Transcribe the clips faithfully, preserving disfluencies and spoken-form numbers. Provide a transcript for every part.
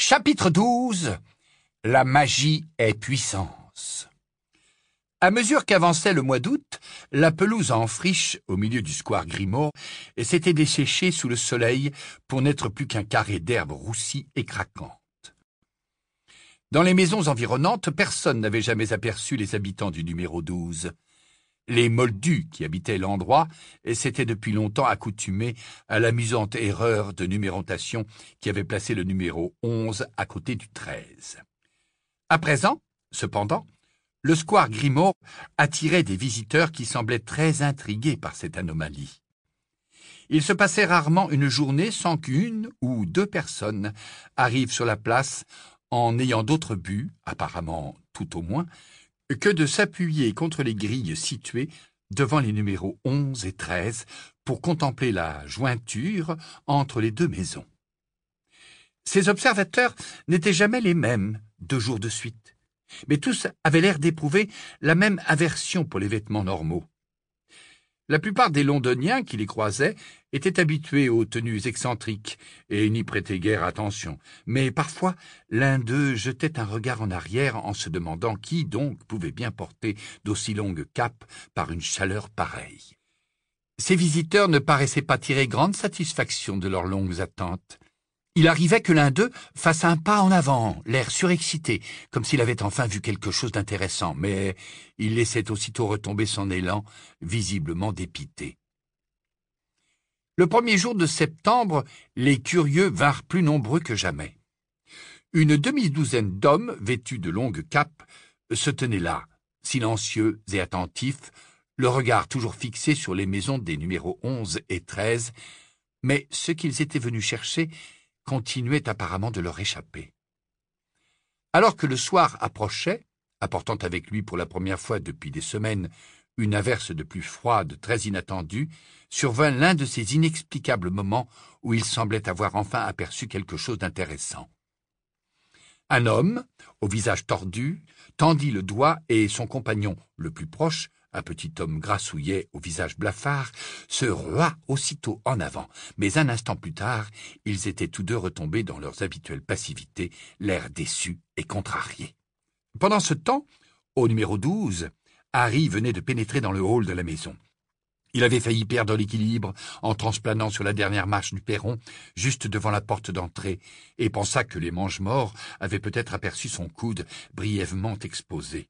Chapitre douze. La magie est puissance. À mesure qu'avançait le mois d'août, la pelouse en friche, au milieu du square Grimaud, s'était desséchée sous le soleil pour n'être plus qu'un carré d'herbe roussie et craquante. Dans les maisons environnantes, personne n'avait jamais aperçu les habitants du numéro douze. Les moldus qui habitaient l'endroit s'étaient depuis longtemps accoutumés à l'amusante erreur de numérotation qui avait placé le numéro onze à côté du treize. À présent, cependant, le square Grimaud attirait des visiteurs qui semblaient très intrigués par cette anomalie. Il se passait rarement une journée sans qu'une ou deux personnes arrivent sur la place en n'ayant d'autre but, apparemment tout au moins, que de s'appuyer contre les grilles situées devant les numéros onze et treize pour contempler la jointure entre les deux maisons. Ces observateurs n'étaient jamais les mêmes deux jours de suite, mais tous avaient l'air d'éprouver la même aversion pour les vêtements normaux. La plupart des Londoniens qui les croisaient étaient habitués aux tenues excentriques et n'y prêtaient guère attention, mais parfois l'un d'eux jetait un regard en arrière en se demandant qui donc pouvait bien porter d'aussi longues capes par une chaleur pareille. Ces visiteurs ne paraissaient pas tirer grande satisfaction de leurs longues attentes. Il arrivait que l'un d'eux fasse un pas en avant, l'air surexcité, comme s'il avait enfin vu quelque chose d'intéressant, mais il laissait aussitôt retomber son élan, visiblement dépité. Le premier jour de septembre, les curieux vinrent plus nombreux que jamais. Une demi-douzaine d'hommes, vêtus de longues capes, se tenaient là, silencieux et attentifs, le regard toujours fixé sur les maisons des numéros onze et treize, mais ce qu'ils étaient venus chercher continuait apparemment de leur échapper. Alors que le soir approchait, apportant avec lui pour la première fois depuis des semaines une averse de pluie froide très inattendue, survint l'un de ces inexplicables moments où il semblait avoir enfin aperçu quelque chose d'intéressant. Un homme, au visage tordu, tendit le doigt et son compagnon, le plus proche, un petit homme grassouillet au visage blafard, se rua aussitôt en avant, mais un instant plus tard, ils étaient tous deux retombés dans leurs habituelles passivités, l'air déçus et contrariés. Pendant ce temps, au numéro douze, Harry venait de pénétrer dans le hall de la maison. Il avait failli perdre l'équilibre en transplanant sur la dernière marche du perron, juste devant la porte d'entrée, et pensa que les mange-morts avaient peut-être aperçu son coude brièvement exposé.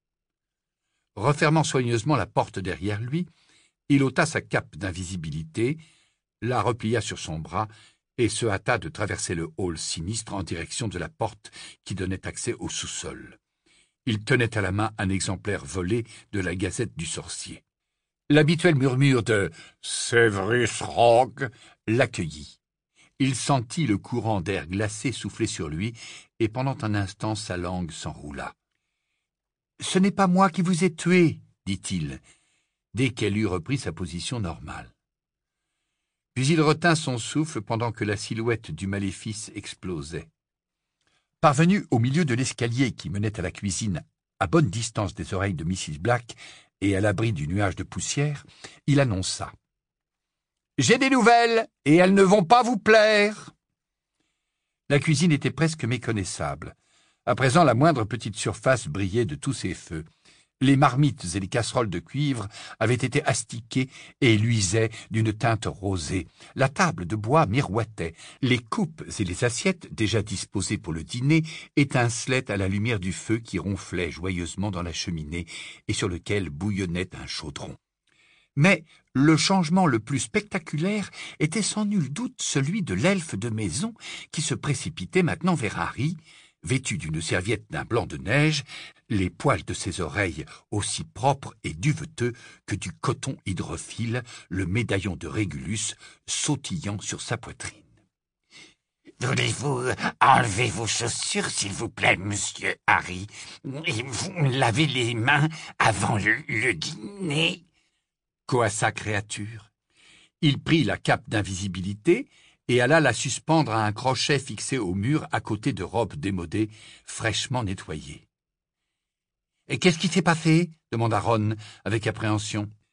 Refermant soigneusement la porte derrière lui, il ôta sa cape d'invisibilité, la replia sur son bras et se hâta de traverser le hall sinistre en direction de la porte qui donnait accès au sous-sol. Il tenait à la main un exemplaire volé de la Gazette du Sorcier. L'habituel murmure de « Severus Rogue » l'accueillit. Il sentit le courant d'air glacé souffler sur lui, et pendant un instant sa langue s'enroula. « Ce n'est pas moi qui vous ai tué, » dit-il, dès qu'elle eut repris sa position normale. Puis il retint son souffle pendant que la silhouette du maléfice explosait. Parvenu au milieu de l'escalier qui menait à la cuisine, à bonne distance des oreilles de Missus Black et à l'abri du nuage de poussière, il annonça « J'ai des nouvelles, et elles ne vont pas vous plaire !» La cuisine était presque méconnaissable. À présent, la moindre petite surface brillait de tous ses feux. Les marmites et les casseroles de cuivre avaient été astiquées et luisaient d'une teinte rosée. La table de bois miroitait. Les coupes et les assiettes, déjà disposées pour le dîner, étincelaient à la lumière du feu qui ronflait joyeusement dans la cheminée et sur lequel bouillonnait un chaudron. Mais le changement le plus spectaculaire était sans nul doute celui de l'elfe de maison qui se précipitait maintenant vers Harry, vêtu d'une serviette d'un blanc de neige, les poils de ses oreilles aussi propres et duveteux que du coton hydrophile, le médaillon de Régulus sautillant sur sa poitrine. « Voulez-vous enlever vos chaussures, s'il vous plaît, monsieur Harry, et vous lavez les mains avant le, le dîner ?» coa sa créature. Il prit la cape d'invisibilité et alla la suspendre à un crochet fixé au mur à côté de robes démodées, fraîchement nettoyées. « Et qu'est-ce qui s'est passé ?» demanda Ron avec appréhension.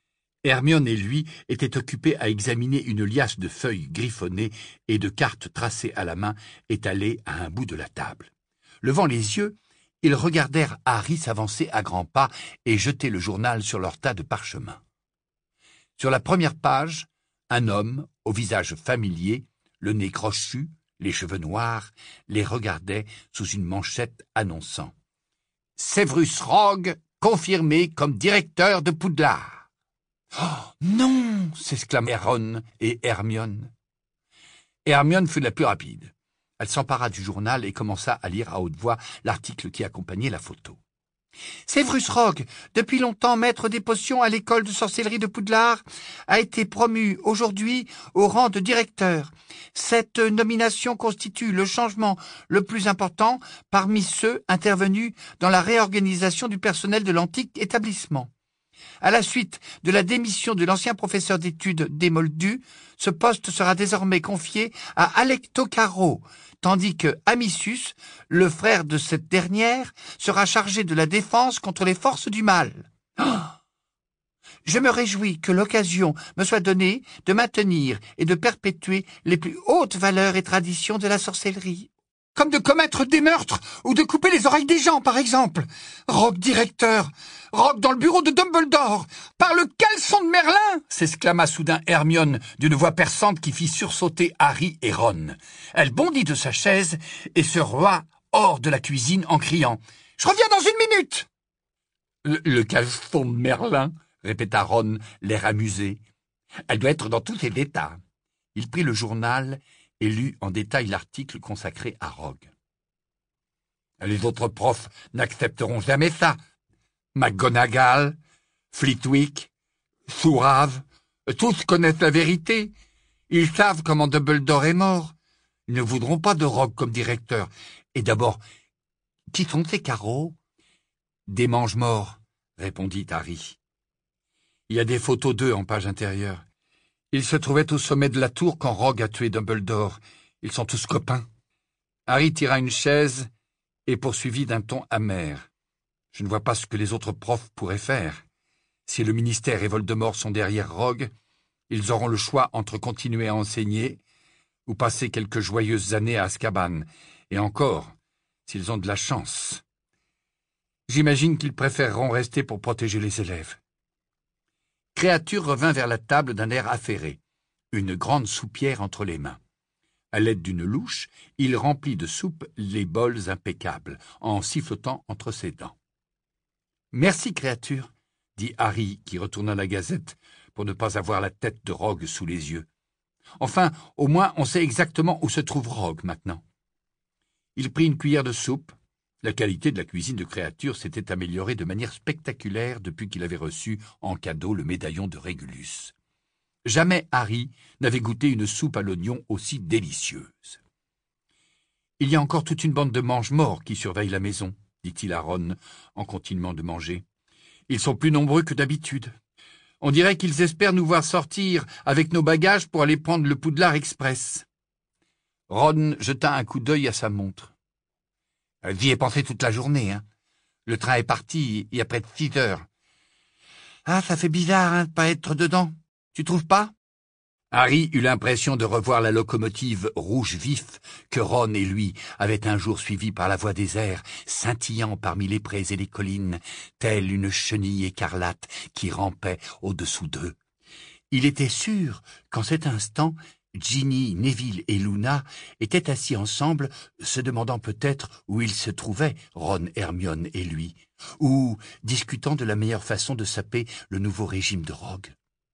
Hermione et lui étaient occupés à examiner une liasse de feuilles griffonnées et de cartes tracées à la main étalées à un bout de la table. Levant les yeux, ils regardèrent Harry s'avancer à grands pas et jeter le journal sur leur tas de parchemins. Sur la première page, un homme, au visage familier, le nez crochu, les cheveux noirs, les regardait sous une manchette annonçant « Severus Rogue, confirmé comme directeur de Poudlard ». « Oh, non !» s'exclamèrent Ron et Hermione. Hermione fut la plus rapide. Elle s'empara du journal et commença à lire à haute voix l'article qui accompagnait la photo. Severus Rogue, depuis longtemps maître des potions à l'école de sorcellerie de Poudlard, a été promu aujourd'hui au rang de directeur. Cette nomination constitue le changement le plus important parmi ceux intervenus dans la réorganisation du personnel de l'antique établissement. À la suite de la démission de l'ancien professeur d'études Démoldu, ce poste sera désormais confié à Alectocaro, tandis que Amissus, le frère de cette dernière, sera chargé de la défense contre les forces du mal. Oh ! Je me réjouis que l'occasion me soit donnée de maintenir et de perpétuer les plus hautes valeurs et traditions de la sorcellerie. Comme de commettre des meurtres ou de couper les oreilles des gens, par exemple. Rogue directeur, Rogue dans le bureau de Dumbledore, par le caleçon de Merlin, s'exclama soudain Hermione d'une voix perçante qui fit sursauter Harry et Ron. Elle bondit de sa chaise et se rua hors de la cuisine en criant « Je reviens dans une minute !»« Le, le caleçon de Merlin ?» répéta Ron, l'air amusé. « Elle doit être dans tous ses états. » Il prit le journal et lut en détail l'article consacré à Rogue. « Les autres profs n'accepteront jamais ça. McGonagall, Flitwick, Sourave, tous connaissent la vérité. Ils savent comment Dumbledore est mort. Ils ne voudront pas de Rogue comme directeur. Et d'abord, qui sont ces carreaux ?»« Des mange-morts, » répondit Harry. Il y a des photos d'eux en page intérieure. Ils se trouvaient au sommet de la tour quand Rogue a tué Dumbledore. Ils sont tous copains. Harry tira une chaise et poursuivit d'un ton amer. Je ne vois pas ce que les autres profs pourraient faire. Si le ministère et Voldemort sont derrière Rogue, ils auront le choix entre continuer à enseigner ou passer quelques joyeuses années à Azkaban. Et encore, s'ils ont de la chance. J'imagine qu'ils préféreront rester pour protéger les élèves. Créature revint vers la table d'un air affairé, une grande soupière entre les mains. À l'aide d'une louche, il remplit de soupe les bols impeccables, en sifflotant entre ses dents. « Merci, créature, » dit Harry, qui retourna la gazette pour ne pas avoir la tête de Rogue sous les yeux. « Enfin, au moins, on sait exactement où se trouve Rogue maintenant. » Il prit une cuillère de soupe. La qualité de la cuisine de créature s'était améliorée de manière spectaculaire depuis qu'il avait reçu en cadeau le médaillon de Régulus. Jamais Harry n'avait goûté une soupe à l'oignon aussi délicieuse. « Il y a encore toute une bande de mange-morts qui surveillent la maison, » dit-il à Ron en continuant de manger. « Ils sont plus nombreux que d'habitude. On dirait qu'ils espèrent nous voir sortir avec nos bagages pour aller prendre le Poudlard Express. » Ron jeta un coup d'œil à sa montre. « J'y ai pensé toute la journée, hein. Le train est parti il y a près de six heures. Ah, ça fait bizarre, hein, de pas être dedans. Tu trouves pas ?» Harry eut l'impression de revoir la locomotive rouge vif que Ron et lui avaient un jour suivie par la voie des airs, scintillant parmi les prés et les collines, telle une chenille écarlate qui rampait au-dessous d'eux. Il était sûr qu'en cet instant, Ginny, Neville et Luna étaient assis ensemble, se demandant peut-être où ils se trouvaient, Ron, Hermione et lui, ou discutant de la meilleure façon de saper le nouveau régime de Rogue.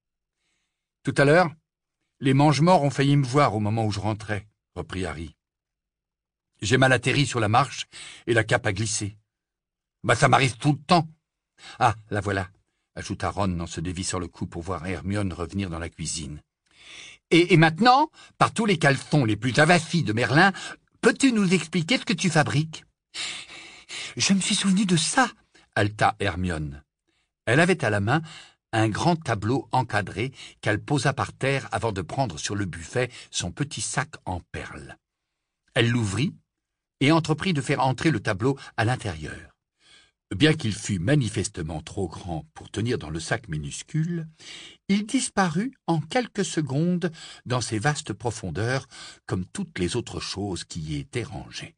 « Tout à l'heure, les mange-morts ont failli me voir au moment où je rentrais, » reprit Harry. « J'ai mal atterri sur la marche et la cape a glissé. Bah, ça m'arrive tout le temps. Ah, la voilà, » ajouta Ron en se dévissant le cou pour voir Hermione revenir dans la cuisine. Et, et maintenant, par tous les caleçons les plus avassis de Merlin, peux-tu nous expliquer ce que tu fabriques ? Je me suis souvenu de ça, haleta Hermione. Elle avait à la main un grand tableau encadré qu'elle posa par terre avant de prendre sur le buffet son petit sac en perles. Elle l'ouvrit et entreprit de faire entrer le tableau à l'intérieur. Bien qu'il fût manifestement trop grand pour tenir dans le sac minuscule, il disparut en quelques secondes dans ses vastes profondeurs, comme toutes les autres choses qui y étaient rangées.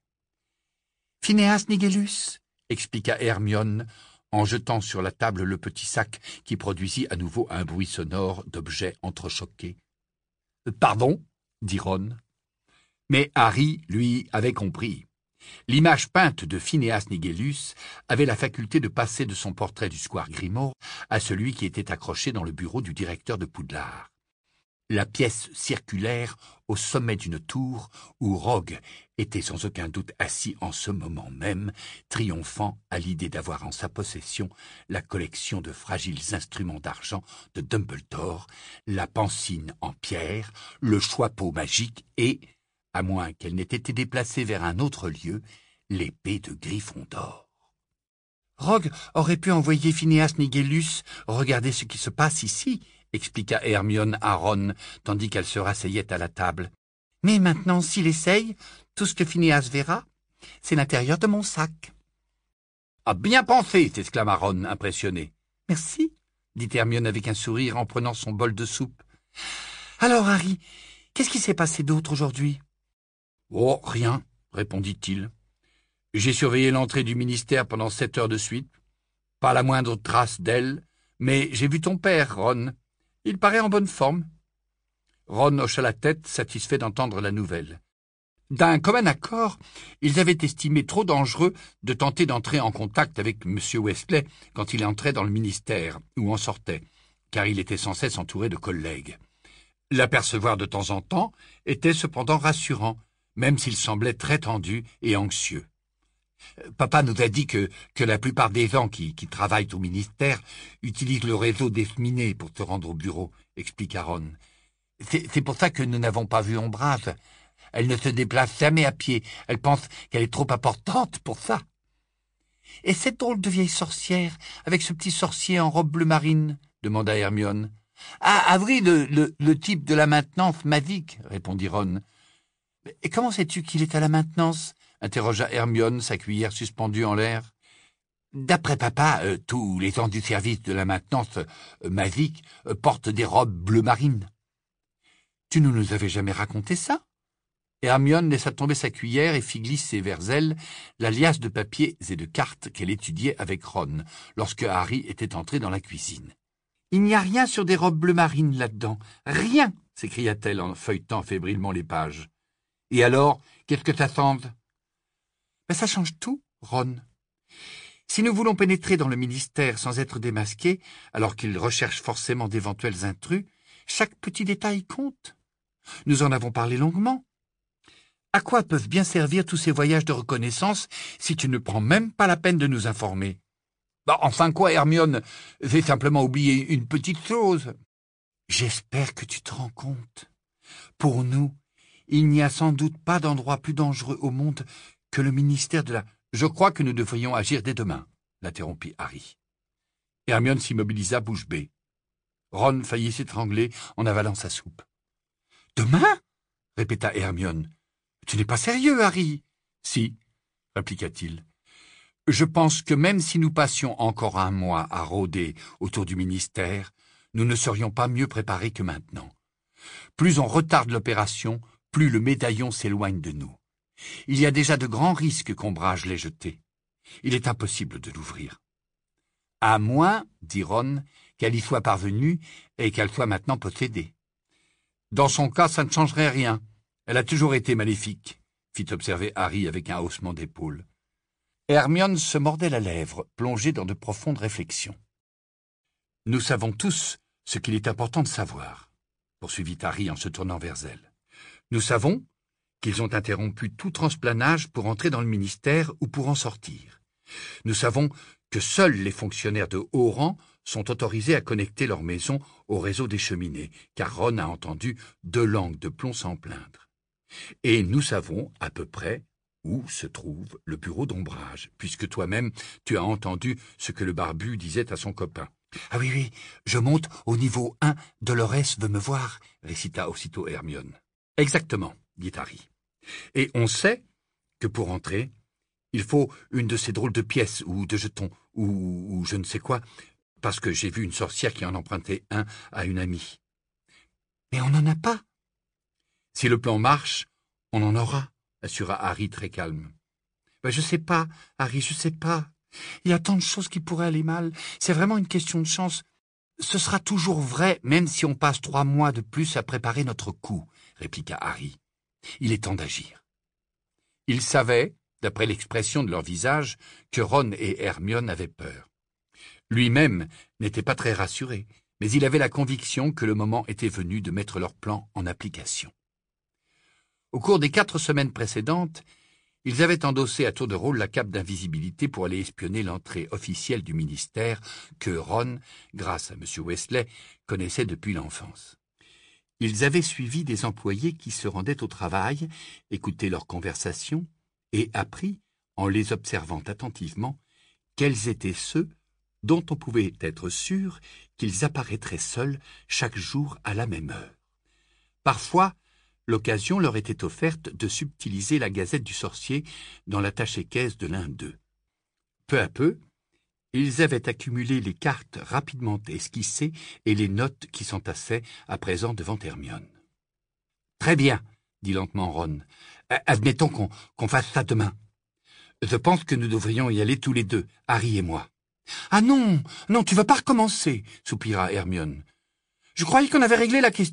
« Phineas Nigellus » expliqua Hermione, en jetant sur la table le petit sac qui produisit à nouveau un bruit sonore d'objets entrechoqués. « Pardon » dit Ron. Mais Harry, lui, avait compris. L'image peinte de Phineas Nigellus avait la faculté de passer de son portrait du square Grimmauld à celui qui était accroché dans le bureau du directeur de Poudlard. La pièce circulaire au sommet d'une tour où Rogue était sans aucun doute assis en ce moment même, triomphant à l'idée d'avoir en sa possession la collection de fragiles instruments d'argent de Dumbledore, la pancine en pierre, le choix-peau magique et, à moins qu'elle n'ait été déplacée vers un autre lieu, l'épée de Gryffondor. Rogue aurait pu envoyer Phineas Nigellus regarder ce qui se passe ici, expliqua Hermione à Ron, tandis qu'elle se rasseyait à la table. Mais maintenant, s'il essaye, tout ce que Phineas verra, c'est l'intérieur de mon sac. Ah, bien pensé, s'exclama Ron, impressionné. Merci, dit Hermione avec un sourire en prenant son bol de soupe. Alors, Harry, qu'est-ce qui s'est passé d'autre aujourd'hui? Oh, rien, répondit-il. J'ai surveillé l'entrée du ministère pendant sept heures de suite. Pas la moindre trace d'elle, mais j'ai vu ton père, Ron. Il paraît en bonne forme. Ron hocha la tête, satisfait d'entendre la nouvelle. D'un commun accord, ils avaient estimé trop dangereux de tenter d'entrer en contact avec M. Weasley quand il entrait dans le ministère, ou en sortait, car il était sans cesse entouré de collègues. L'apercevoir de temps en temps était cependant rassurant, même s'il semblait très tendu et anxieux. Papa nous a dit que, que la plupart des gens qui, qui travaillent au ministère utilisent le réseau d'Esminé pour se rendre au bureau, expliqua Ron. C'est, c'est pour ça que nous n'avons pas vu Ombrage. Elle ne se déplace jamais à pied. Elle pense qu'elle est trop importante pour ça. Et cette drôle de vieille sorcière, avec ce petit sorcier en robe bleu marine, demanda Hermione. Ah, ah oui, le, le, le type de la maintenance magique, répondit Ron. Et comment sais-tu qu'il est à la maintenance? Interrogea Hermione, sa cuillère suspendue en l'air. D'après papa, euh, tous les gens du service de la maintenance euh, magique euh, portent des robes bleu marine. Tu ne nous avais jamais raconté ça? Hermione laissa tomber sa cuillère et fit glisser vers elle la liasse de papiers et de cartes qu'elle étudiait avec Ron, lorsque Harry était entré dans la cuisine. « Il n'y a rien sur des robes bleu marine là-dedans. Rien !» s'écria-t-elle en feuilletant fébrilement les pages. « Et alors, qu'est-ce que ça change ?»« Ben, ça change tout, Ron. Si nous voulons pénétrer dans le ministère sans être démasqués, alors qu'ils recherchent forcément d'éventuels intrus, chaque petit détail compte. Nous en avons parlé longuement. À quoi peuvent bien servir tous ces voyages de reconnaissance si tu ne prends même pas la peine de nous informer? Bah, enfin quoi, Hermione? J'ai simplement oublié une petite chose. J'espère que tu te rends compte. Pour nous, il n'y a sans doute pas d'endroit plus dangereux au monde que le ministère de la... Je crois que nous devrions agir dès demain, l'interrompit Harry. Hermione s'immobilisa bouche bée. Ron faillit s'étrangler en avalant sa soupe. Demain? Répéta Hermione. Tu n'es pas sérieux, Harry? Si, répliqua-t-il. Je pense que même si nous passions encore un mois à rôder autour du ministère, nous ne serions pas mieux préparés que maintenant. Plus on retarde l'opération, plus le médaillon s'éloigne de nous. Il y a déjà de grands risques qu'Ombrage l'ait jeté. Il est impossible de l'ouvrir. À moins, dit Ron, qu'elle y soit parvenue et qu'elle soit maintenant possédée. Dans son cas, ça ne changerait rien. Elle a toujours été maléfique, fit observer Harry avec un haussement d'épaules. Hermione se mordait la lèvre, plongée dans de profondes réflexions. « Nous savons tous ce qu'il est important de savoir, » poursuivit Harry en se tournant vers elle. « Nous savons qu'ils ont interrompu tout transplanage pour entrer dans le ministère ou pour en sortir. Nous savons que seuls les fonctionnaires de haut rang sont autorisés à connecter leur maison au réseau des cheminées, car Ron a entendu deux langues de plomb s'en plaindre. Et nous savons à peu près où se trouve le bureau d'Ombrage, puisque toi-même tu as entendu ce que le barbu disait à son copain. « Ah oui, oui, je monte au niveau un, Dolores veut me voir, » récita aussitôt Hermione. « Exactement, » dit Harry. « Et on sait que pour entrer, il faut une de ces drôles de pièces ou de jetons, ou, ou je ne sais quoi, parce que j'ai vu une sorcière qui en empruntait un à une amie. Mais on n'en a pas. Si le plan marche, on en aura, assura Harry très calme. Ben, je sais pas, Harry, je sais pas. Il y a tant de choses qui pourraient aller mal. C'est vraiment une question de chance. Ce sera toujours vrai, même si on passe trois mois de plus à préparer notre coup, répliqua Harry. Il est temps d'agir. Il savait, d'après l'expression de leur visage, que Ron et Hermione avaient peur. Lui-même n'était pas très rassuré, mais il avait la conviction que le moment était venu de mettre leur plan en application. Au cours des quatre semaines précédentes, ils avaient endossé à tour de rôle la cape d'invisibilité pour aller espionner l'entrée officielle du ministère que Ron, grâce à M. Weasley, connaissait depuis l'enfance. Ils avaient suivi des employés qui se rendaient au travail, écouté leurs conversations et appris, en les observant attentivement, quels étaient ceux dont on pouvait être sûr qu'ils apparaîtraient seuls chaque jour à la même heure. Parfois, l'occasion leur était offerte de subtiliser la gazette du sorcier dans l'attaché-caisse de l'un d'eux. Peu à peu, ils avaient accumulé les cartes rapidement esquissées et les notes qui s'entassaient à présent devant Hermione. « Très bien, » dit lentement Ron. « Admettons qu'on qu'on fasse ça demain. Je pense que nous devrions y aller tous les deux, Harry et moi. »« Ah non, non, tu vas pas recommencer, » soupira Hermione. « Je croyais qu'on avait réglé la question. »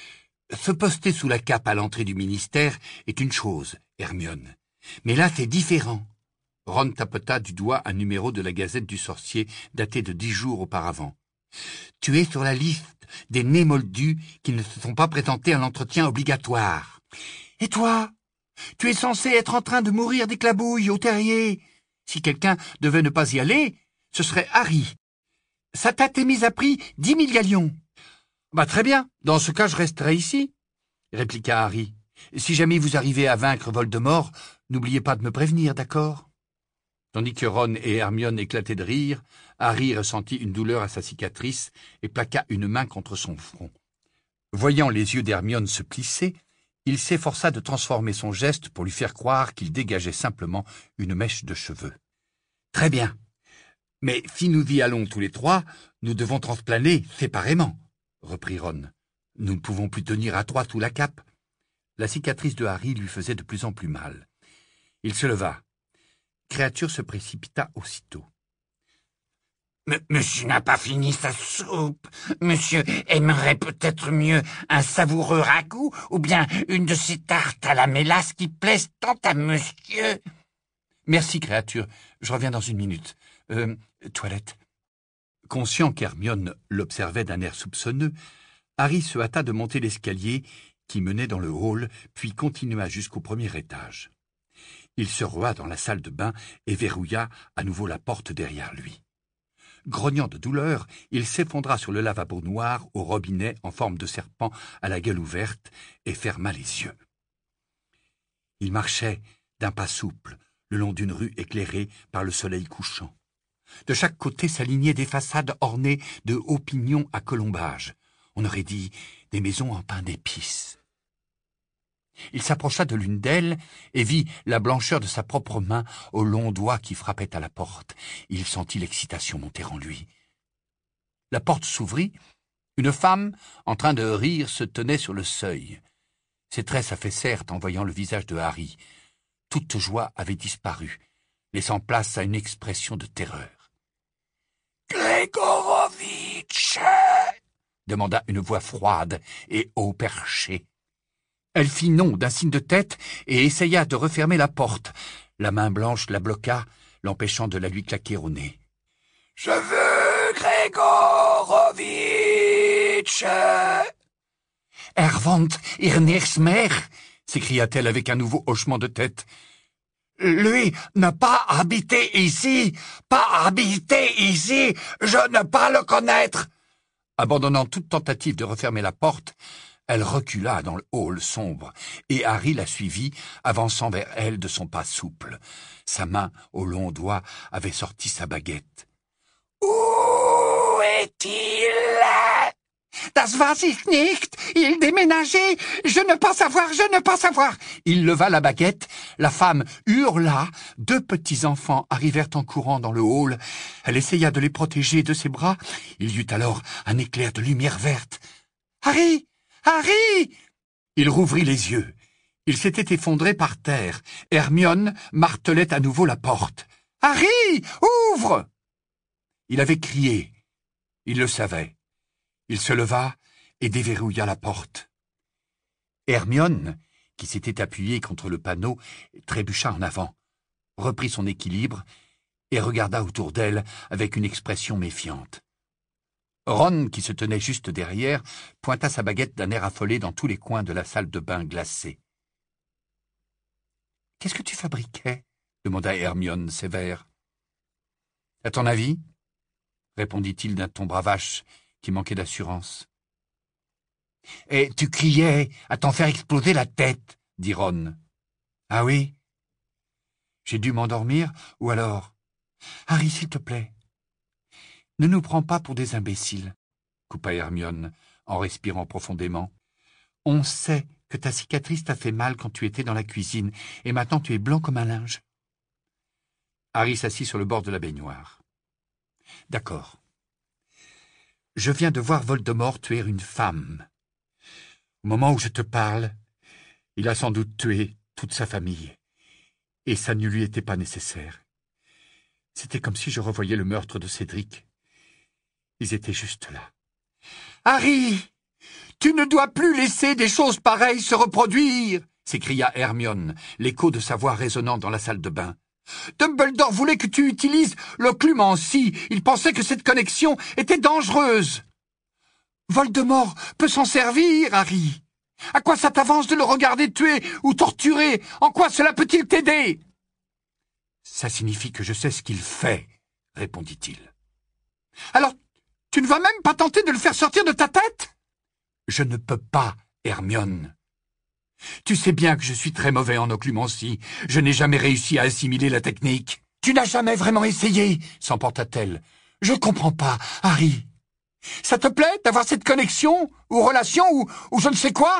Se poster sous la cape à l'entrée du ministère est une chose, Hermione. Mais là, c'est différent. Ron tapota du doigt un numéro de la Gazette du Sorcier daté de dix jours auparavant. Tu es sur la liste des nés moldus qui ne se sont pas présentés à l'entretien obligatoire. Et toi? Tu es censé être en train de mourir d'éclabouille au terrier. Si quelqu'un devait ne pas y aller, ce serait Harry. Sa tête est mise à prix dix mille galions. Bah très bien, dans ce cas je resterai ici, répliqua Harry. Si jamais vous arrivez à vaincre Voldemort, n'oubliez pas de me prévenir, d'accord? Tandis que Ron et Hermione éclataient de rire, Harry ressentit une douleur à sa cicatrice et plaqua une main contre son front. Voyant les yeux d'Hermione se plisser, il s'efforça de transformer son geste pour lui faire croire qu'il dégageait simplement une mèche de cheveux. « Très bien, mais si nous y allons tous les trois, nous devons transplaner séparément. » reprit Ron. « Nous ne pouvons plus tenir à trois sous la cape. » La cicatrice de Harry lui faisait de plus en plus mal. Il se leva. Créature se précipita aussitôt. « Monsieur n'a pas fini sa soupe. Monsieur aimerait peut-être mieux un savoureux ragoût ou bien une de ces tartes à la mélasse qui plaisent tant à monsieur. »« Merci, créature. Je reviens dans une minute. Euh, toilette. » Conscient qu'Hermione l'observait d'un air soupçonneux, Harry se hâta de monter l'escalier qui menait dans le hall, puis continua jusqu'au premier étage. Il se rua dans la salle de bain et verrouilla à nouveau la porte derrière lui. Grognant de douleur, il s'effondra sur le lavabo noir au robinet en forme de serpent à la gueule ouverte et ferma les yeux. Il marchait d'un pas souple le long d'une rue éclairée par le soleil couchant. De chaque côté s'alignaient des façades ornées de hauts pignons à colombages. On aurait dit des maisons en pain d'épices. Il s'approcha de l'une d'elles et vit la blancheur de sa propre main aux longs doigts qui frappaient à la porte. Il sentit l'excitation monter en lui. La porte s'ouvrit. Une femme, en train de rire, se tenait sur le seuil. Ses traits s'affaissèrent en voyant le visage de Harry. Toute joie avait disparu, laissant place à une expression de terreur. « Grégorovitch !» demanda une voix froide et haut perchée. Elle fit non d'un signe de tête et essaya de refermer la porte. La main blanche la bloqua, l'empêchant de la lui claquer au nez. « Je veux Grégorovitch !»« Ervant Irnersmer !» s'écria-t-elle avec un nouveau hochement de tête. « Lui n'a pas habité ici, pas habité ici, je ne pas le connaître !» Abandonnant toute tentative de refermer la porte, elle recula dans le hall sombre, et Harry la suivit, avançant vers elle de son pas souple. Sa main, aux longs doigts, avait sorti sa baguette. « Où est-il » Das weiß ich nicht. Il déménageait. Je ne pas savoir, je ne pas savoir. Il leva la baguette, la femme hurla, deux petits enfants arrivèrent en courant dans le hall. Elle essaya de les protéger de ses bras. Il y eut alors un éclair de lumière verte. « Harry! Harry !» Il rouvrit les yeux. Il s'était effondré par terre. Hermione martelait à nouveau la porte. « Harry! Ouvre !» Il avait crié. Il le savait. Il se leva et déverrouilla la porte. Hermione, qui s'était appuyée contre le panneau, trébucha en avant, reprit son équilibre et regarda autour d'elle avec une expression méfiante. Ron, qui se tenait juste derrière, pointa sa baguette d'un air affolé dans tous les coins de la salle de bain glacée. « Qu'est-ce que tu fabriquais ?» demanda Hermione sévère. « À ton avis ?» répondit-il d'un ton bravache qui manquait d'assurance. « Et tu criais à t'en faire exploser la tête, » dit Ron. « Ah oui ? J'ai dû m'endormir, ou alors... Harry, s'il te plaît. Ne nous prends pas pour des imbéciles, » coupa Hermione, en respirant profondément. « On sait que ta cicatrice t'a fait mal quand tu étais dans la cuisine, et maintenant tu es blanc comme un linge. » Harry s'assit sur le bord de la baignoire. « D'accord. Je viens de voir Voldemort tuer une femme. Au moment où je te parle, il a sans doute tué toute sa famille, et ça ne lui était pas nécessaire. C'était comme si je revoyais le meurtre de Cédric. Ils étaient juste là. « Harry, tu ne dois plus laisser des choses pareilles se reproduire !» s'écria Hermione, l'écho de sa voix résonnant dans la salle de bain. « Dumbledore voulait que tu utilises l'occlumencie. Il pensait que cette connexion était dangereuse. Voldemort peut s'en servir, Harry. À quoi ça t'avance de le regarder tuer ou torturer? En quoi cela peut-il t'aider ?» « Ça signifie que je sais ce qu'il fait, » répondit-il. « Alors, tu ne vas même pas tenter de le faire sortir de ta tête? »« Je ne peux pas, Hermione. Tu sais bien que je suis très mauvais en occlumencie. Je n'ai jamais réussi à assimiler la technique. »« Tu n'as jamais vraiment essayé, » s'emporta-t-elle. « Je comprends pas, Harry. Ça te plaît d'avoir cette connexion, ou relation, ou, ou je ne sais quoi ?»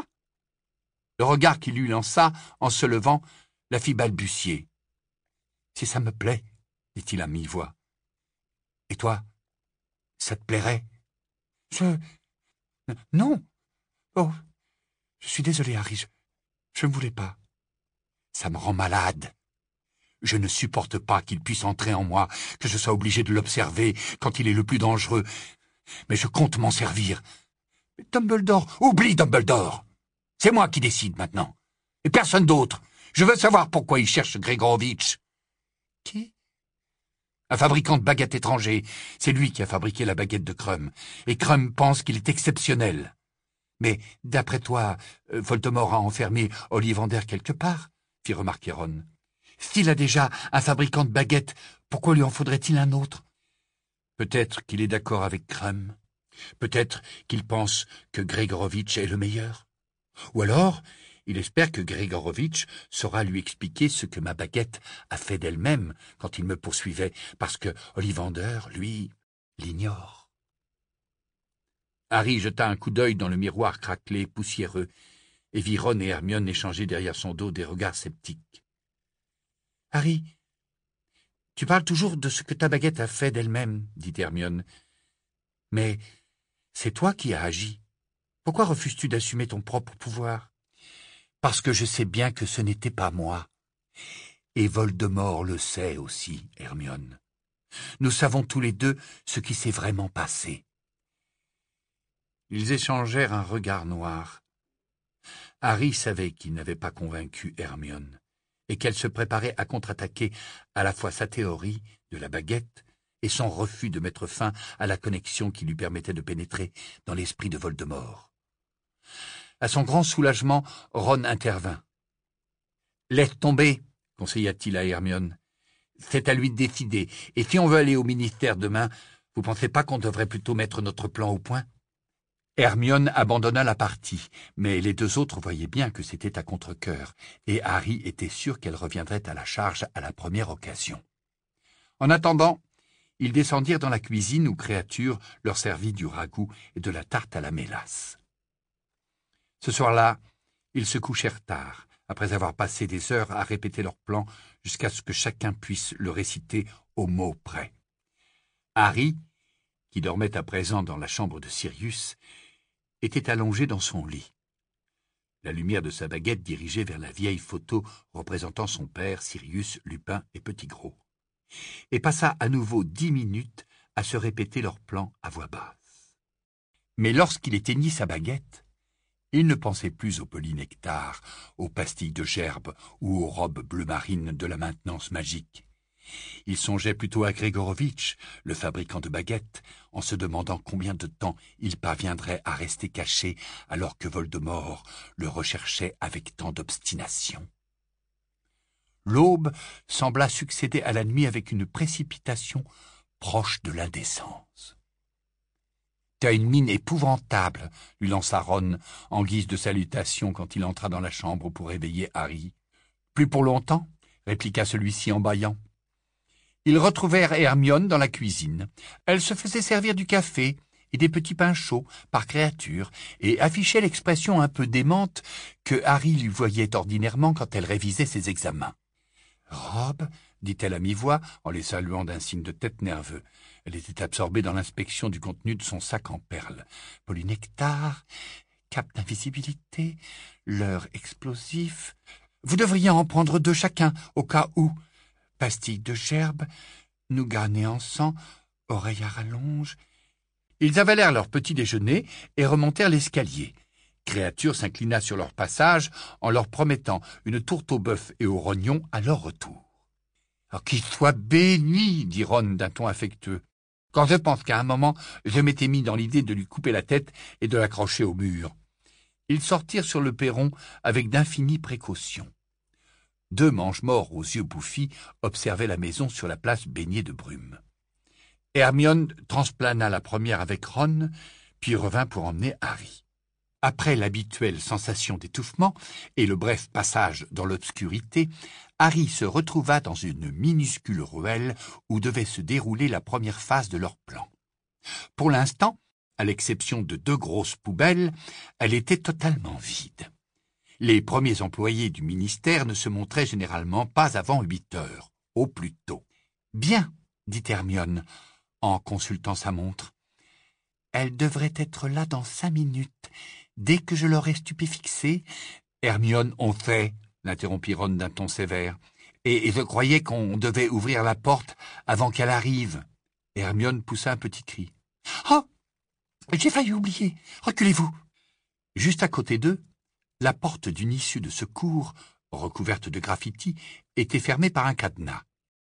Le regard qu'il lui lança, en se levant, la fit balbutier. « Si ça me plaît, » dit-il à mi-voix. « Et toi, ça te plairait ?»« Je... Non. Oh, je suis désolé, Harry, je... je ne voulais pas. Ça me rend malade. Je ne supporte pas qu'il puisse entrer en moi, que je sois obligé de l'observer quand il est le plus dangereux. Mais je compte m'en servir. Mais Dumbledore, oublie Dumbledore. C'est moi qui décide maintenant. Et personne d'autre. Je veux savoir pourquoi il cherche Gregorovitch. » « Qui ? » ?»« Un fabricant de baguettes étranger. C'est lui qui a fabriqué la baguette de Krum. Et Krum pense qu'il est exceptionnel. Mais, d'après toi, Voldemort a enfermé Ollivander quelque part ?» fit remarquer Ron. « S'il a déjà un fabricant de baguettes, pourquoi lui en faudrait-il un autre ? Peut-être qu'il est d'accord avec Krum. Peut-être qu'il pense que Gregorovitch est le meilleur. Ou alors, il espère que Gregorovitch saura lui expliquer ce que ma baguette a fait d'elle-même quand il me poursuivait, parce que Ollivander, lui, l'ignore. » Harry jeta un coup d'œil dans le miroir craquelé, poussiéreux, et vit Ron et Hermione échanger derrière son dos des regards sceptiques. « Harry, tu parles toujours de ce que ta baguette a fait d'elle-même, » dit Hermione. « Mais c'est toi qui as agi. Pourquoi refuses-tu d'assumer ton propre pouvoir ? » « Parce que je sais bien que ce n'était pas moi. Et Voldemort le sait aussi, Hermione. Nous savons tous les deux ce qui s'est vraiment passé. » Ils échangèrent un regard noir. Harry savait qu'il n'avait pas convaincu Hermione, et qu'elle se préparait à contre-attaquer à la fois sa théorie de la baguette et son refus de mettre fin à la connexion qui lui permettait de pénétrer dans l'esprit de Voldemort. À son grand soulagement, Ron intervint. « Laisse tomber, » conseilla-t-il à Hermione. « C'est à lui de décider, et si on veut aller au ministère demain, vous pensez pas qu'on devrait plutôt mettre notre plan au point ?» Hermione abandonna la partie, mais les deux autres voyaient bien que c'était à contre-cœur, et Harry était sûr qu'elle reviendrait à la charge à la première occasion. En attendant, ils descendirent dans la cuisine où Créature leur servit du ragoût et de la tarte à la mélasse. Ce soir-là, ils se couchèrent tard, après avoir passé des heures à répéter leur plan jusqu'à ce que chacun puisse le réciter au mot près. Harry, qui dormait à présent dans la chambre de Sirius, était allongé dans son lit. La lumière de sa baguette dirigeait vers la vieille photo représentant son père, Sirius, Lupin et Petit-Gros, et passa à nouveau dix minutes à se répéter leur plan à voix basse. Mais lorsqu'il éteignit sa baguette, il ne pensait plus au polynectar, aux pastilles de gerbe ou aux robes bleu marine de la maintenance magique. Il songeait plutôt à Grégorovitch, le fabricant de baguettes, en se demandant combien de temps il parviendrait à rester caché alors que Voldemort le recherchait avec tant d'obstination. L'aube sembla succéder à la nuit avec une précipitation proche de l'indécence. « T'as une mine épouvantable », lui lança Ron en guise de salutation quand il entra dans la chambre pour réveiller Harry. « Plus pour longtemps » répliqua celui-ci en bâillant. Ils retrouvèrent Hermione dans la cuisine. Elle se faisait servir du café et des petits pains chauds par Créature et affichait l'expression un peu démente que Harry lui voyait ordinairement quand elle révisait ses examens. « Robe ?» dit-elle à mi-voix en les saluant d'un signe de tête nerveux. Elle était absorbée dans l'inspection du contenu de son sac en perles. Polynectar, cape d'invisibilité, leurre explosif. Vous devriez en prendre deux chacun, au cas où. Pastilles de gerbe, nougat néançant, oreille à rallonge. Ils avalèrent leur petit déjeuner et remontèrent l'escalier. Créature s'inclina sur leur passage en leur promettant une tourte au bœuf et au rognon à leur retour. « Qu'il soit béni !» dit Ron d'un ton affectueux. « Quand je pense qu'à un moment, je m'étais mis dans l'idée de lui couper la tête et de l'accrocher au mur. » Ils sortirent sur le perron avec d'infinies précautions. Deux mange-morts aux yeux bouffis observaient la maison sur la place baignée de brume. Hermione transplana la première avec Ron, puis revint pour emmener Harry. Après l'habituelle sensation d'étouffement et le bref passage dans l'obscurité, Harry se retrouva dans une minuscule ruelle où devait se dérouler la première phase de leur plan. Pour l'instant, à l'exception de deux grosses poubelles, elle était totalement vide. Les premiers employés du ministère ne se montraient généralement pas avant huit heures, au plus tôt. « Bien, » dit Hermione, en consultant sa montre. « Elle devrait être là dans cinq minutes. Dès que je l'aurai stupéfixée... »« Hermione, on fait, » l'interrompit Ron d'un ton sévère. « Et je croyais qu'on devait ouvrir la porte avant qu'elle arrive. » Hermione poussa un petit cri. « Oh, j'ai failli oublier. Reculez-vous. » Juste à côté d'eux, la porte d'une issue de secours, recouverte de graffitis, était fermée par un cadenas.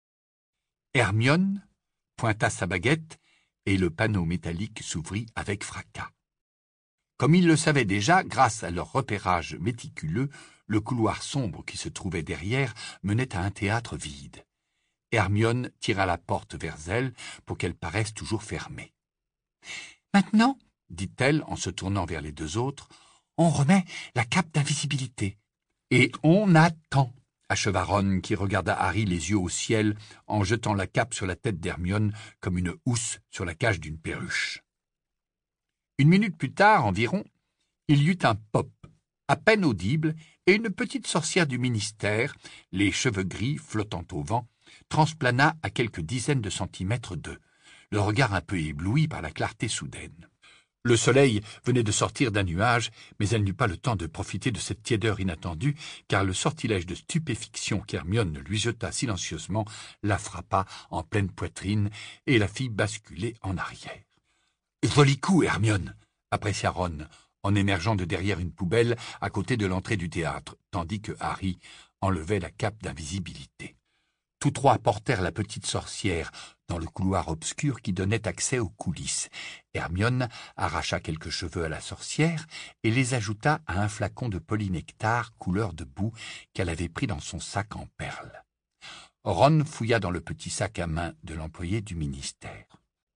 Hermione pointa sa baguette et le panneau métallique s'ouvrit avec fracas. Comme ils le savaient déjà, grâce à leur repérage méticuleux, le couloir sombre qui se trouvait derrière menait à un théâtre vide. Hermione tira la porte vers elle pour qu'elle paraisse toujours fermée. « Maintenant, » dit-elle en se tournant vers les deux autres, « on remet la cape d'invisibilité. »« Et on attend » acheva Ron, qui regarda Harry les yeux au ciel en jetant la cape sur la tête d'Hermione comme une housse sur la cage d'une perruche. Une minute plus tard environ, il y eut un pop, à peine audible, et une petite sorcière du ministère, les cheveux gris flottant au vent, transplana à quelques dizaines de centimètres d'eux, le regard un peu ébloui par la clarté soudaine. Le soleil venait de sortir d'un nuage, mais elle n'eut pas le temps de profiter de cette tiédeur inattendue, car le sortilège de stupéfiction qu'Hermione lui jeta silencieusement la frappa en pleine poitrine et la fit basculer en arrière. « Joli coup, Hermione !» apprécia Ron, en émergeant de derrière une poubelle à côté de l'entrée du théâtre, tandis que Harry enlevait la cape d'invisibilité. Tous trois portèrent la petite sorcière dans le couloir obscur qui donnait accès aux coulisses. Hermione arracha quelques cheveux à la sorcière et les ajouta à un flacon de polynectar couleur de boue qu'elle avait pris dans son sac en perles. Ron fouilla dans le petit sac à main de l'employé du ministère.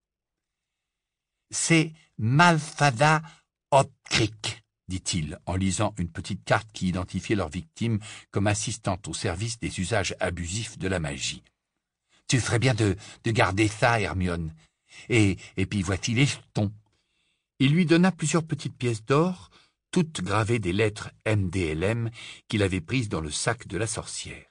« C'est Malfada Hopcrick, » dit-il, en lisant une petite carte qui identifiait leur victime comme assistante au service des usages abusifs de la magie. Tu ferais bien de, de garder ça, Hermione. Et, et puis voici les jetons. » Il lui donna plusieurs petites pièces d'or, toutes gravées des lettres M D L M qu'il avait prises dans le sac de la sorcière.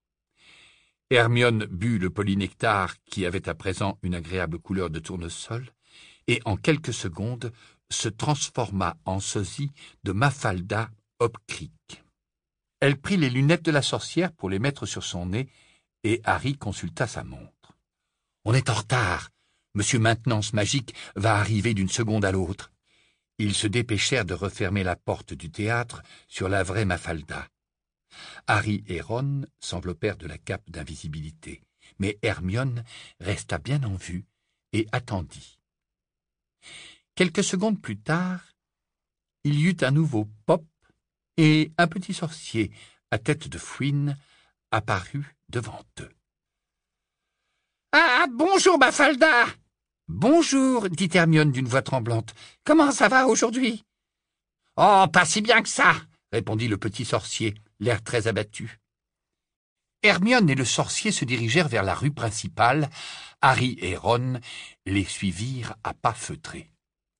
Hermione but le polynectar qui avait à présent une agréable couleur de tournesol, et en quelques secondes se transforma en sosie de Mafalda Hopcrick. Elle prit les lunettes de la sorcière pour les mettre sur son nez, et Harry consulta sa montre. « On est en retard. Monsieur Maintenance Magique va arriver d'une seconde à l'autre. » Ils se dépêchèrent de refermer la porte du théâtre sur la vraie Mafalda. Harry et Ron s'enveloppèrent de la cape d'invisibilité, mais Hermione resta bien en vue et attendit. Quelques secondes plus tard, il y eut un nouveau pop et un petit sorcier à tête de fouine apparut devant eux. « Ah, bonjour, Mafalda !»« Bonjour, dit Hermione d'une voix tremblante. Comment ça va aujourd'hui ?»« Oh, pas si bien que ça !» répondit le petit sorcier, l'air très abattu. Hermione et le sorcier se dirigèrent vers la rue principale. Harry et Ron les suivirent à pas feutrés.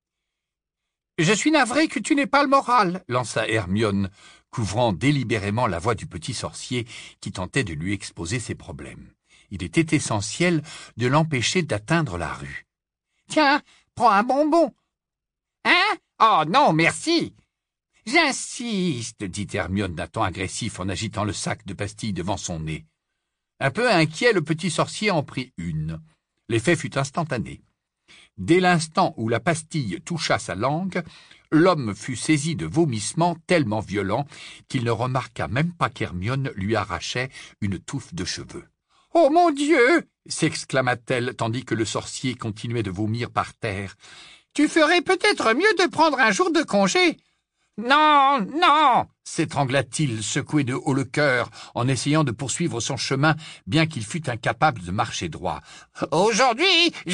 « Je suis navré que tu n'aies pas le moral, » lança Hermione, couvrant délibérément la voix du petit sorcier qui tentait de lui exposer ses problèmes. Il était essentiel de l'empêcher d'atteindre la rue. « Tiens, prends un bonbon. »« Hein? Oh non, merci !»« J'insiste, » dit Hermione d'un ton agressif en agitant le sac de pastilles devant son nez. Un peu inquiet, le petit sorcier en prit une. L'effet fut instantané. Dès l'instant où la pastille toucha sa langue, l'homme fut saisi de vomissements tellement violents qu'il ne remarqua même pas qu'Hermione lui arrachait une touffe de cheveux. « Oh mon Dieu !» s'exclama-t-elle tandis que le sorcier continuait de vomir par terre. « Tu ferais peut-être mieux de prendre un jour de congé. »« Non, non !» s'étrangla-t-il, secoué de haut le cœur, en essayant de poursuivre son chemin, bien qu'il fût incapable de marcher droit. « Aujourd'hui, je...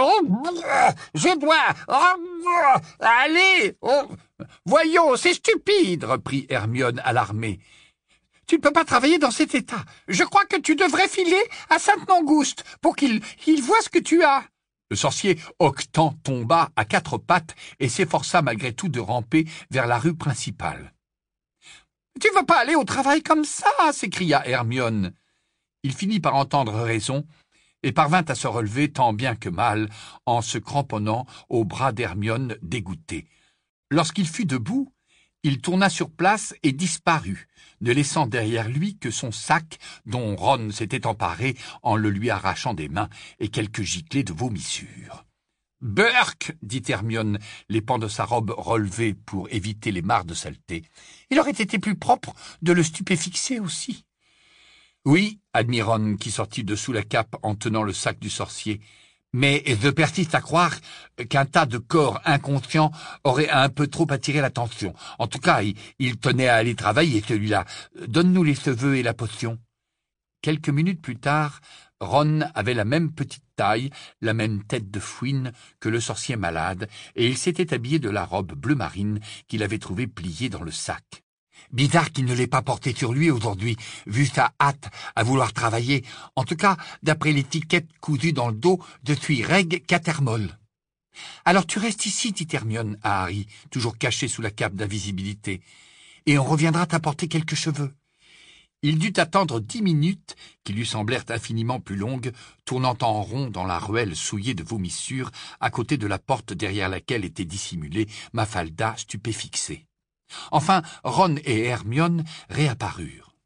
je dois... Allez oh. »« Voyons, c'est stupide !» reprit Hermione alarmée. « Tu ne peux pas travailler dans cet état. Je crois que tu devrais filer à Sainte-Mangouste pour qu'il il voie ce que tu as. » Le sorcier hoquetant tomba à quatre pattes et s'efforça malgré tout de ramper vers la rue principale. « Tu ne vas pas aller au travail comme ça !» s'écria Hermione. Il finit par entendre raison et parvint à se relever tant bien que mal en se cramponnant au bras d'Hermione dégoûtée. Lorsqu'il fut debout, il tourna sur place et disparut, ne laissant derrière lui que son sac dont Ron s'était emparé en le lui arrachant des mains et quelques giclées de vomissures. « Burk !» dit Hermione, les pans de sa robe relevés pour éviter les marres de saleté. « Il aurait été plus propre de le stupéfixer aussi. »« Oui, » admit Ron, qui sortit de sous la cape en tenant le sac du sorcier. Mais je persiste à croire qu'un tas de corps inconscients aurait un peu trop attiré l'attention. En tout cas, il, il tenait à aller travailler, celui-là. Donne-nous les cheveux et la potion. Quelques minutes plus tard, Ron avait la même petite taille, la même tête de fouine que le sorcier malade, et il s'était habillé de la robe bleu marine qu'il avait trouvée pliée dans le sac. Bizarre qu'il ne l'ait pas portée sur lui aujourd'hui, vu sa hâte à vouloir travailler. En tout cas, d'après l'étiquette cousue dans le dos, je suis Reg Catermol. « Alors tu restes ici, dit Hermione à Harry, toujours caché sous la cape d'invisibilité, et on reviendra t'apporter quelques cheveux. » Il dut attendre dix minutes, qui lui semblèrent infiniment plus longues, tournant en rond dans la ruelle souillée de vomissures, à côté de la porte derrière laquelle était dissimulée Mafalda stupéfixée. Enfin, Ron et Hermione réapparurent.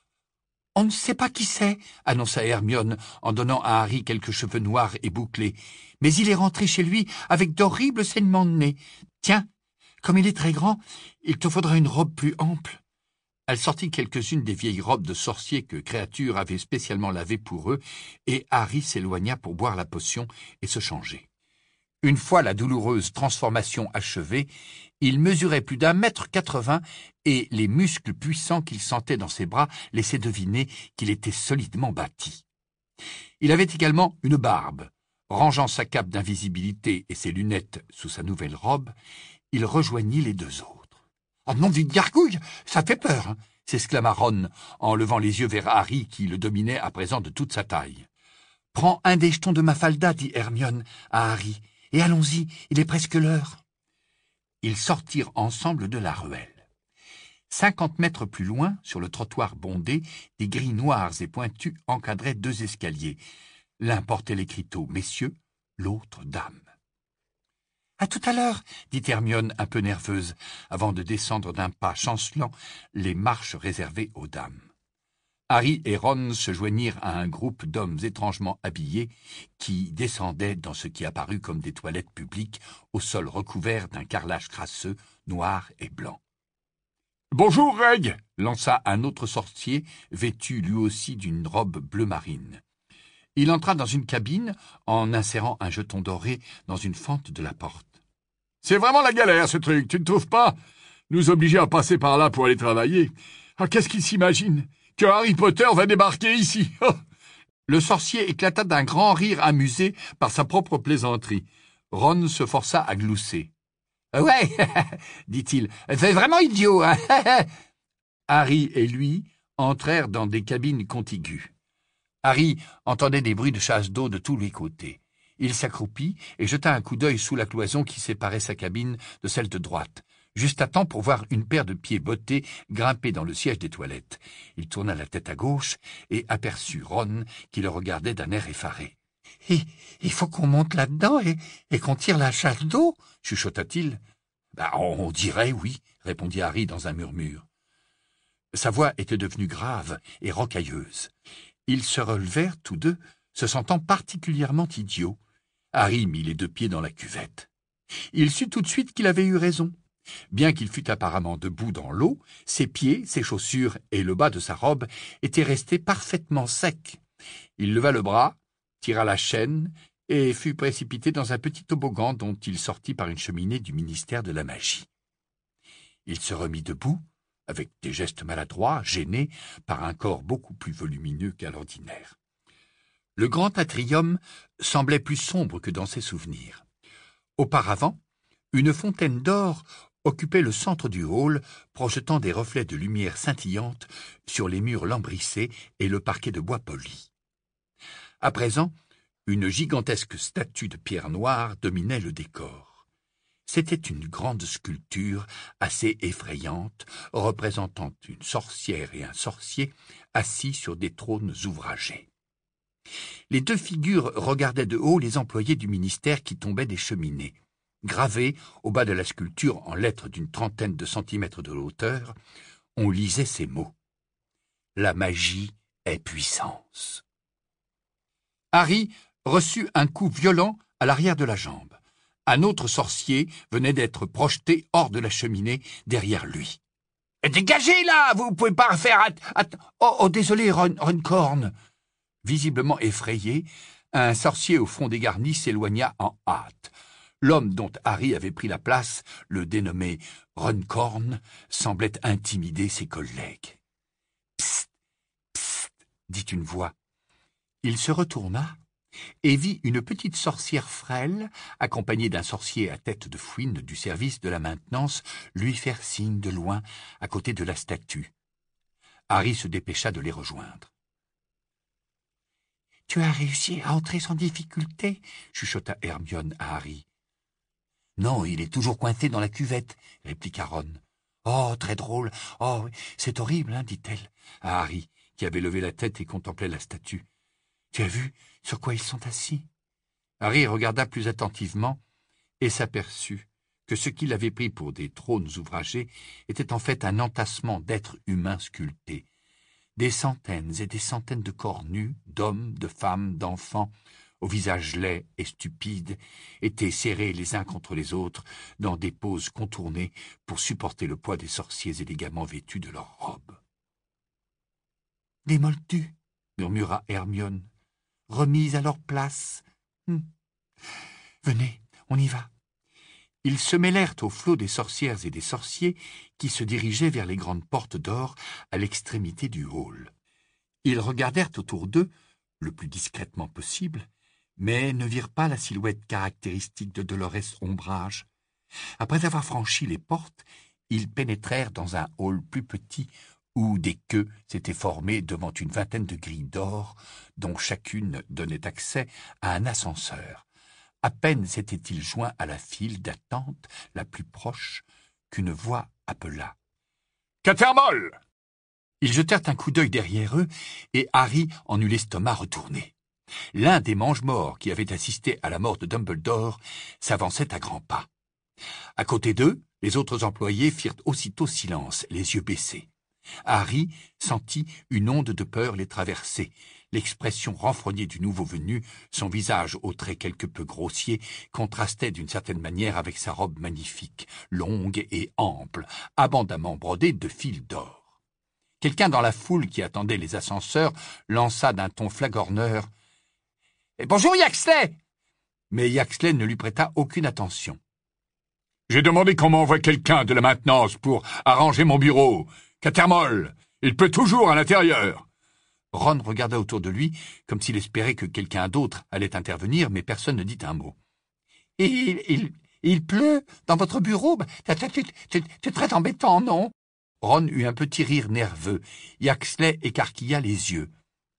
« On ne sait pas qui c'est, » annonça Hermione en donnant à Harry quelques cheveux noirs et bouclés. « Mais il est rentré chez lui avec d'horribles saignements de nez. Tiens, comme il est très grand, il te faudra une robe plus ample. » Elle sortit quelques-unes des vieilles robes de sorcier que Créature avait spécialement lavées pour eux, et Harry s'éloigna pour boire la potion et se changer. Une fois la douloureuse transformation achevée, il mesurait plus d'un mètre quatre-vingts et les muscles puissants qu'il sentait dans ses bras laissaient deviner qu'il était solidement bâti. Il avait également une barbe. Rangeant sa cape d'invisibilité et ses lunettes sous sa nouvelle robe, il rejoignit les deux autres. « Oh nom d'une gargouille, ça fait peur hein !» s'exclama Ron en levant les yeux vers Harry qui le dominait à présent de toute sa taille. « « Prends un des jetons de ma falda, dit Hermione à Harry, « et allons-y, il est presque l'heure. » Ils sortirent ensemble de la ruelle. Cinquante mètres plus loin, sur le trottoir bondé, des grilles noires et pointues encadraient deux escaliers. L'un portait l'écriteau « Messieurs », l'autre « Dames ». « À tout à l'heure » dit Hermione un peu nerveuse, avant de descendre d'un pas chancelant les marches réservées aux dames. Harry et Ron se joignirent à un groupe d'hommes étrangement habillés qui descendaient dans ce qui apparut comme des toilettes publiques au sol recouvert d'un carrelage crasseux, noir et blanc. « Bonjour, Reg !» lança un autre sorcier, vêtu lui aussi d'une robe bleu marine. Il entra dans une cabine en insérant un jeton doré dans une fente de la porte. « C'est vraiment la galère, ce truc, tu ne trouves pas? Nous obliger à passer par là pour aller travailler. Ah, qu'est-ce qu'ils s'imaginent? Que Harry Potter va débarquer ici !» Le sorcier éclata d'un grand rire amusé par sa propre plaisanterie. Ron se força à glousser. « Ouais, dit-il, c'est vraiment idiot, hein ?» Harry et lui entrèrent dans des cabines contiguës. Harry entendait des bruits de chasse d'eau de tous les côtés. Il s'accroupit et jeta un coup d'œil sous la cloison qui séparait sa cabine de celle de droite, juste à temps pour voir une paire de pieds bottés grimper dans le siège des toilettes. Il tourna la tête à gauche et aperçut Ron qui le regardait d'un air effaré. « Il faut qu'on monte là-dedans et, et qu'on tire la chasse d'eau » chuchota-t-il. Bah, « On dirait, oui » répondit Harry dans un murmure. Sa voix était devenue grave et rocailleuse. Ils se relevèrent tous deux, se sentant particulièrement idiots. Harry mit les deux pieds dans la cuvette. Il sut tout de suite qu'il avait eu raison. Bien qu'il fût apparemment debout dans l'eau, ses pieds, ses chaussures et le bas de sa robe étaient restés parfaitement secs. Il leva le bras, tira la chaîne et fut précipité dans un petit toboggan dont il sortit par une cheminée du ministère de la magie. Il se remit debout, avec des gestes maladroits, gênés par un corps beaucoup plus volumineux qu'à l'ordinaire. Le grand atrium semblait plus sombre que dans ses souvenirs. Auparavant, une fontaine d'or occupait le centre du hall, projetant des reflets de lumière scintillante sur les murs lambrissés et le parquet de bois poli. À présent, une gigantesque statue de pierre noire dominait le décor. C'était une grande sculpture assez effrayante, représentant une sorcière et un sorcier assis sur des trônes ouvragés. Les deux figures regardaient de haut les employés du ministère qui tombaient des cheminées. Gravés au bas de la sculpture en lettres d'une trentaine de centimètres de hauteur, on lisait ces mots. « La magie est puissance. » Harry reçut un coup violent à l'arrière de la jambe. Un autre sorcier venait d'être projeté hors de la cheminée derrière lui. « Dégagez là, vous ne pouvez pas faire... At at oh, oh, désolé, Ron Runcorn !» Visiblement effrayé, un sorcier au front dégarni s'éloigna en hâte. L'homme dont Harry avait pris la place, le dénommé Runcorn, semblait intimider ses collègues. « Psst, psst !» dit une voix. Il se retourna et vit une petite sorcière frêle, accompagnée d'un sorcier à tête de fouine du service de la maintenance, lui faire signe de loin à côté de la statue. Harry se dépêcha de les rejoindre. « Tu as réussi à entrer sans difficulté » chuchota Hermione à Harry. « Non, il est toujours coincé dans la cuvette » répliqua Ron. « Oh, très drôle. Oh, c'est horrible, hein, dit-elle à Harry, qui avait levé la tête et contemplait la statue. « Tu as vu sur quoi ils sont assis ?» Harry regarda plus attentivement et s'aperçut que ce qu'il avait pris pour des trônes ouvragés était en fait un entassement d'êtres humains sculptés. Des centaines et des centaines de corps nus, d'hommes, de femmes, d'enfants, au visage laid et stupide, étaient serrés les uns contre les autres dans des poses contournées pour supporter le poids des sorciers élégamment vêtus de leurs robes. « Des moldus !» murmura Hermione, « remis à leur place. Hum. Venez, on y va. » Ils se mêlèrent au flot des sorcières et des sorciers qui se dirigeaient vers les grandes portes d'or à l'extrémité du hall. Ils regardèrent autour d'eux, le plus discrètement possible, mais ne virent pas la silhouette caractéristique de Dolores Ombrage. Après avoir franchi les portes, ils pénétrèrent dans un hall plus petit où des queues s'étaient formées devant une vingtaine de grilles d'or, dont chacune donnait accès à un ascenseur. À peine s'était-il joint à la file d'attente la plus proche qu'une voix appela. « Catermole !» Ils jetèrent un coup d'œil derrière eux, et Harry en eut l'estomac retourné. L'un des mange-morts qui avait assisté à la mort de Dumbledore s'avançait à grands pas. À côté d'eux, les autres employés firent aussitôt silence, les yeux baissés. Harry sentit une onde de peur les traverser. L'expression renfrognée du nouveau venu, son visage aux traits quelque peu grossiers, contrastait d'une certaine manière avec sa robe magnifique, longue et ample, abondamment brodée de fils d'or. Quelqu'un dans la foule qui attendait les ascenseurs lança d'un ton flagorneur « Bonjour, Yaxley !» Mais Yaxley ne lui prêta aucune attention. « J'ai demandé qu'on m'envoie quelqu'un de la maintenance pour arranger mon bureau. Catermole, il peut toujours à l'intérieur. » Ron regarda autour de lui, comme s'il espérait que quelqu'un d'autre allait intervenir, mais personne ne dit un mot. « Il, il, il pleut dans votre bureau? C'est très embêtant, non ?» Ron eut un petit rire nerveux. Yaxley écarquilla les yeux.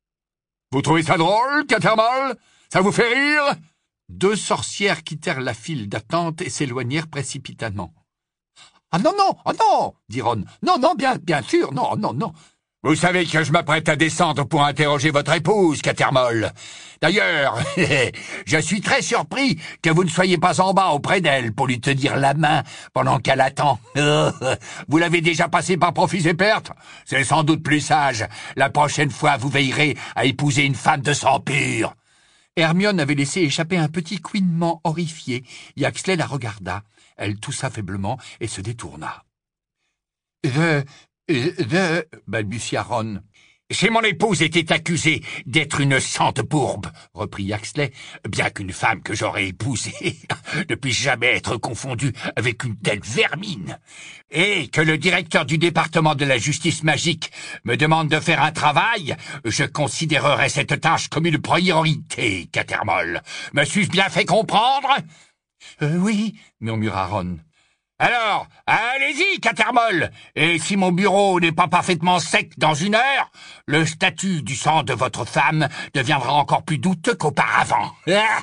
« Vous trouvez ça drôle, Catermole? Ça vous fait rire ?» Deux sorcières quittèrent la file d'attente et s'éloignèrent précipitamment. « Ah non, non, ah non !» dit Ron. « Non, non, bien, bien sûr, non, non, non. » « Vous savez que je m'apprête à descendre pour interroger votre épouse, Catermole. D'ailleurs, je suis très surpris que vous ne soyez pas en bas auprès d'elle pour lui tenir la main pendant qu'elle attend. Vous l'avez déjà passé par profit et perte? C'est sans doute plus sage. La prochaine fois, vous veillerez à épouser une femme de sang pur. » Hermione avait laissé échapper un petit couinement horrifié. Yaxley la regarda. Elle toussa faiblement et se détourna. « Je... je... » balbutia Ron. « Si mon épouse était accusée d'être une sante bourbe, reprit Yaxley, bien qu'une femme que j'aurais épousée ne puisse jamais être confondue avec une telle vermine, et que le directeur du département de la justice magique me demande de faire un travail, je considérerais cette tâche comme une priorité, Catermole. Me suis-je bien fait comprendre? euh, »« Oui, » murmura Ron. « Alors, allez-y, Catermole, et si mon bureau n'est pas parfaitement sec dans une heure, le statut du sang de votre femme deviendra encore plus douteux qu'auparavant. »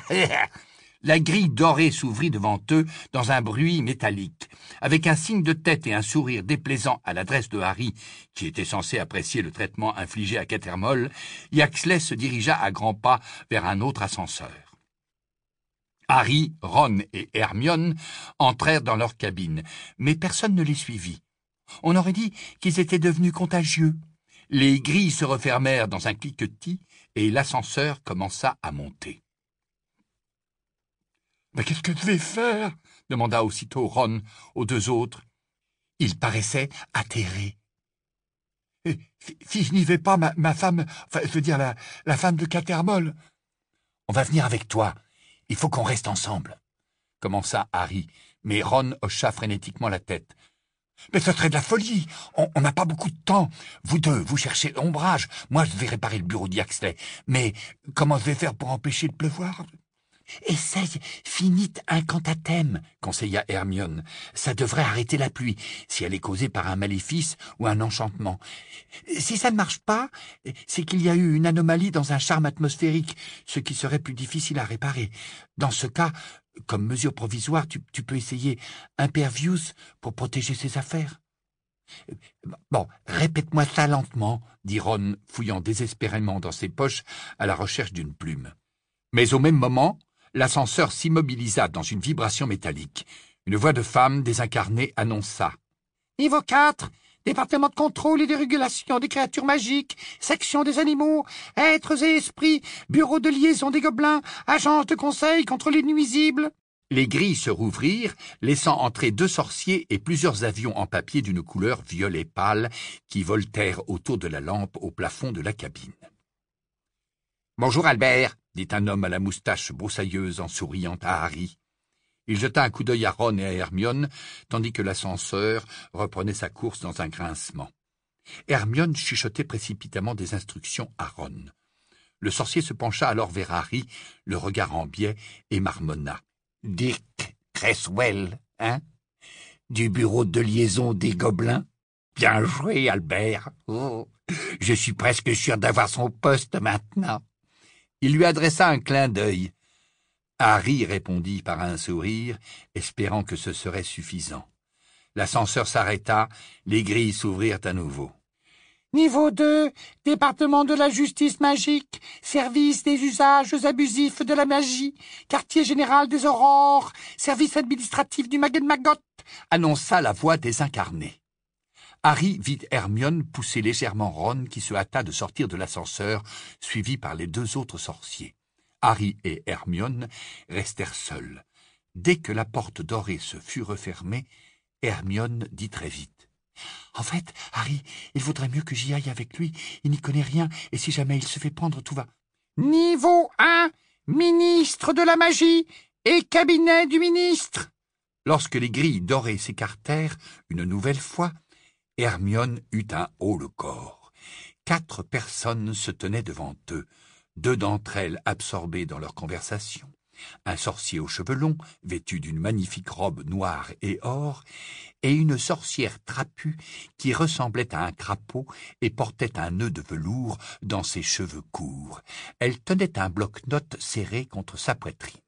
La grille dorée s'ouvrit devant eux dans un bruit métallique. Avec un signe de tête et un sourire déplaisant à l'adresse de Harry, qui était censé apprécier le traitement infligé à Catermole, Yaxley se dirigea à grands pas vers un autre ascenseur. Harry, Ron et Hermione entrèrent dans leur cabine, mais personne ne les suivit. On aurait dit qu'ils étaient devenus contagieux. Les grilles se refermèrent dans un cliquetis et l'ascenseur commença à monter. « Mais qu'est-ce que je vais faire ?» demanda aussitôt Ron aux deux autres. Ils paraissaient atterrés. « Si je n'y vais pas, ma, ma femme, enfin, je veux dire la, la femme de Catermole. »« On va venir avec toi. Il faut qu'on reste ensemble, » commença Harry, mais Ron hocha frénétiquement la tête. « Mais ce serait de la folie. On n'a pas beaucoup de temps. Vous deux, vous cherchez l'ombrage. Moi, je vais réparer le bureau d'Yaxley. Mais comment je vais faire pour empêcher de pleuvoir ?»« Essaye, finite incantatem, » conseilla Hermione. « Ça devrait arrêter la pluie, si elle est causée par un maléfice ou un enchantement. Si ça ne marche pas, c'est qu'il y a eu une anomalie dans un charme atmosphérique, ce qui serait plus difficile à réparer. Dans ce cas, comme mesure provisoire, tu, tu peux essayer Impervious pour protéger ses affaires. »« Bon, répète-moi ça lentement, » dit Ron, fouillant désespérément dans ses poches à la recherche d'une plume. Mais au même moment, l'ascenseur s'immobilisa dans une vibration métallique. Une voix de femme désincarnée annonça. « Niveau quatre, département de contrôle et de régulation des créatures magiques, section des animaux, êtres et esprits, bureau de liaison des gobelins, agence de conseil contre les nuisibles. » Les grilles se rouvrirent, laissant entrer deux sorciers et plusieurs avions en papier d'une couleur violet pâle qui voltèrent autour de la lampe au plafond de la cabine. « Bonjour Albert, » dit un homme à la moustache broussailleuse en souriant à Harry. Il jeta un coup d'œil à Ron et à Hermione, tandis que l'ascenseur reprenait sa course dans un grincement. Hermione chuchotait précipitamment des instructions à Ron. Le sorcier se pencha alors vers Harry, le regard en biais, et marmonna. « Dick Creswell, hein? Du bureau de liaison des gobelins ?» Bien joué, Albert. Oh, je suis presque sûr d'avoir son poste maintenant. Il lui adressa un clin d'œil. Harry répondit par un sourire, espérant que ce serait suffisant. L'ascenseur s'arrêta, les grilles s'ouvrirent à nouveau. Niveau deux, département de la justice magique, service des usages abusifs de la magie, quartier général des aurores, service administratif du Magen-Magot, annonça la voix désincarnée. Harry vit Hermione pousser légèrement Ron qui se hâta de sortir de l'ascenseur, suivi par les deux autres sorciers. Harry et Hermione restèrent seuls. Dès que la porte dorée se fut refermée, Hermione dit très vite. « En fait, Harry, il vaudrait mieux que j'y aille avec lui. Il n'y connaît rien, et si jamais il se fait prendre, tout va. »« Niveau un, ministre de la magie et cabinet du ministre !» Lorsque les grilles dorées s'écartèrent une nouvelle fois, Hermione eut un haut-le-corps. Quatre personnes se tenaient devant eux, deux d'entre elles absorbées dans leur conversation. Un sorcier aux cheveux longs, vêtu d'une magnifique robe noire et or, et une sorcière trapue qui ressemblait à un crapaud et portait un nœud de velours dans ses cheveux courts. Elle tenait un bloc-notes serré contre sa poitrine.